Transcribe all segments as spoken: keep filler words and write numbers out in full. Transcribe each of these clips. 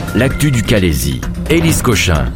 l'actu du Calaisis. Élise Cochin.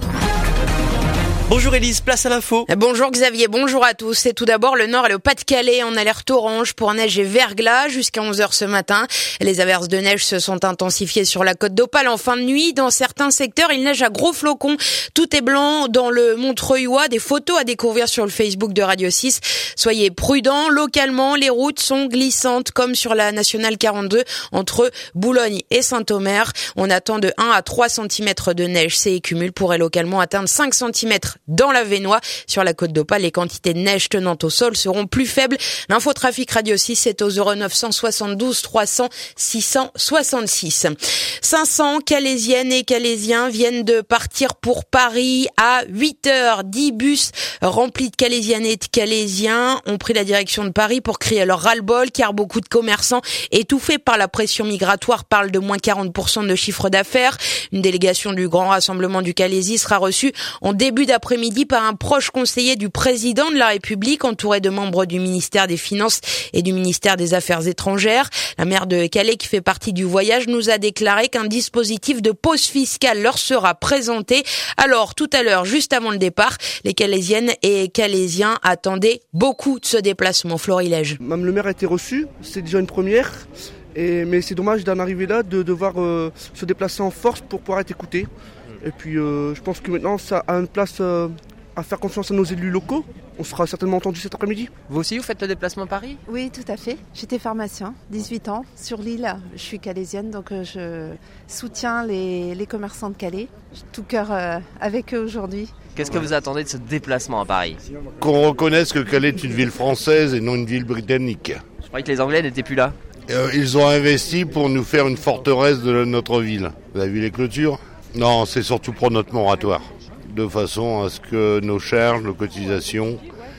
Bonjour Élise, place à l'info. Bonjour Xavier, bonjour à tous. Et tout d'abord, le Nord et le Pas-de-Calais en alerte orange pour neige et verglas jusqu'à onze heures ce matin. Les averses de neige se sont intensifiées sur la côte d'Opale en fin de nuit. Dans certains secteurs, il neige à gros flocons. Tout est blanc dans le Montreuillois. Des photos à découvrir sur le Facebook de Radio six. Soyez prudents. Localement, les routes sont glissantes comme sur la nationale quarante-deux entre Boulogne et Saint-Omer. On attend de un à trois centimètres de neige. Ces cumuls pourraient localement atteindre cinq centimètres dans la Vénois. Sur la côte d'Opale, les quantités de neige tenantes au sol seront plus faibles. L'infotrafic Radio six est au zéro neuf cent soixante-douze trois cents six cent soixante-six. cinq cents Calaisiennes et Calaisiens viennent de partir pour Paris à huit heures. dix bus remplis de Calaisiennes et de Calaisiens ont pris la direction de Paris pour crier leur ras-le-bol, car beaucoup de commerçants étouffés par la pression migratoire parlent de moins quarante pour cent de chiffre d'affaires. Une délégation du Grand Rassemblement du Calaisis sera reçue en début d'après-midi par un proche conseiller du président de la République, entouré de membres du ministère des Finances et du ministère des Affaires étrangères. La maire de Calais, qui fait partie du voyage, nous a déclaré qu'un dispositif de pause fiscale leur sera présenté. Alors, tout à l'heure, juste avant le départ, les Calaisiennes et Calaisiens attendaient beaucoup de ce déplacement. Florilège. Même le maire a été reçu, c'est déjà une première. Et, mais c'est dommage d'en arriver là, de devoir euh, se déplacer en force pour pouvoir être écouté. Et puis euh, je pense que maintenant ça a une place euh, à faire confiance à nos élus locaux. On sera certainement entendu cet après-midi. Vous aussi, vous faites le déplacement Paris ? Oui, tout à fait. J'étais pharmacien, dix-huit ans, sur l'île. Je suis calaisienne, donc euh, je soutiens les, les commerçants de Calais. J'ai tout cœur euh, avec eux aujourd'hui. Qu'est-ce que vous attendez de ce déplacement à Paris ? Qu'on reconnaisse que Calais est une ville française et non une ville britannique. Je croyais que les Anglais n'étaient plus là. Euh, ils ont investi pour nous faire une forteresse de notre ville. Vous avez vu les clôtures ? Non, c'est surtout pour notre moratoire, de façon à ce que nos charges, nos cotisations,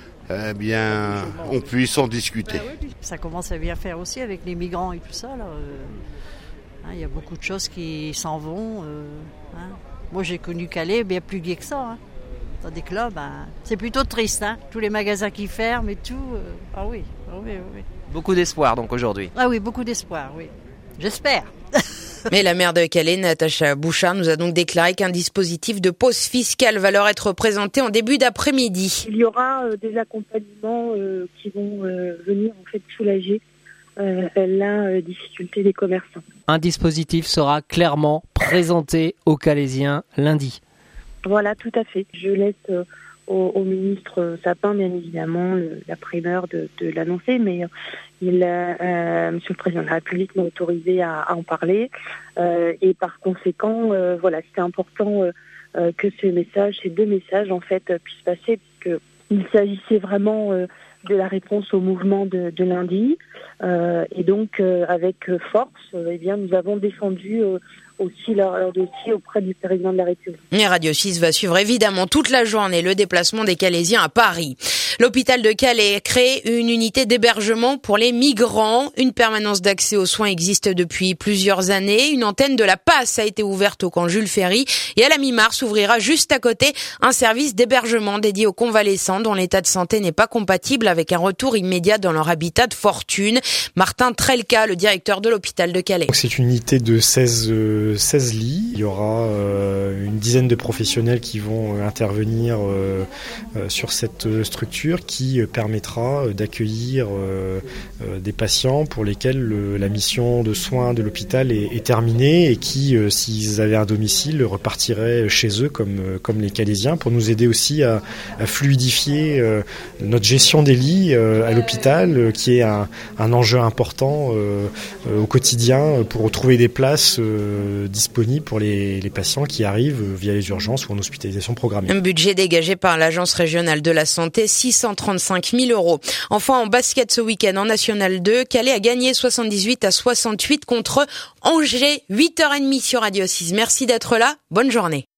eh bien, on puisse en discuter. Ça commence à bien faire aussi avec les migrants et tout ça. Là. Euh, hein, il y a beaucoup de choses qui s'en vont. Euh, hein. Moi, j'ai connu Calais, bien plus gai que ça. Hein. Tandis que là, ben, c'est plutôt triste. Hein. Tous les magasins qui ferment et tout. Euh, ah oui, ah oui, oui. Beaucoup d'espoir donc aujourd'hui. Ah oui, beaucoup d'espoir, oui. J'espère. Mais la maire de Calais, Natacha Bouchard, nous a donc déclaré qu'un dispositif de pause fiscale va leur être présenté en début d'après-midi. Il y aura euh, des accompagnements euh, qui vont euh, venir en fait soulager euh, la euh, difficulté des commerçants. Un dispositif sera clairement présenté aux Calaisiens lundi. Voilà, tout à fait. Je laisse euh, au, au ministre Sapin, bien évidemment, le, la primeur de, de l'annoncer, mais euh, il, euh, Monsieur le Président de la République m'a autorisé à, à en parler, euh, et par conséquent, euh, voilà, c'était important euh, que ce message, ces deux messages, en fait, puissent passer, puisque il s'agissait vraiment euh, de la réponse au mouvement de, de lundi, euh, et donc euh, avec force, euh, eh bien, nous avons défendu euh, aussi leur, leur dossier auprès du président de la République. Et Radio six va suivre évidemment toute la journée le déplacement des Calaisiens à Paris. L'hôpital de Calais crée une unité d'hébergement pour les migrants. Une permanence d'accès aux soins existe depuis plusieurs années. Une antenne de la Passe a été ouverte au camp Jules Ferry et à la mi-mars ouvrira juste à côté un service d'hébergement dédié aux convalescents dont l'état de santé n'est pas compatible avec un retour immédiat dans leur habitat de fortune. Martin Trelka, le directeur de l'hôpital de Calais. C'est une unité de seize, euh, seize lits. Il y aura euh, une dizaine de professionnels qui vont euh, intervenir euh, euh, sur cette structure qui permettra d'accueillir euh, euh, des patients pour lesquels le, la mission de soins de l'hôpital est, est terminée et qui, euh, s'ils avaient un domicile, repartiraient chez eux comme, euh, comme les Calaisiens, pour nous aider aussi à, à fluidifier euh, notre gestion des lits euh, à l'hôpital, euh, qui est un, un enjeu important euh, euh, au quotidien pour trouver des places euh, disponibles pour les, les patients qui arrivent via les urgences ou en hospitalisation programmée. Un budget dégagé par l'Agence régionale de la santé, six cent trente-cinq mille euros. Enfin, en basket ce week-end en National deux, Calais a gagné soixante-dix-huit à soixante-huit contre Angers, huit heures trente sur Radio six. Merci d'être là, bonne journée.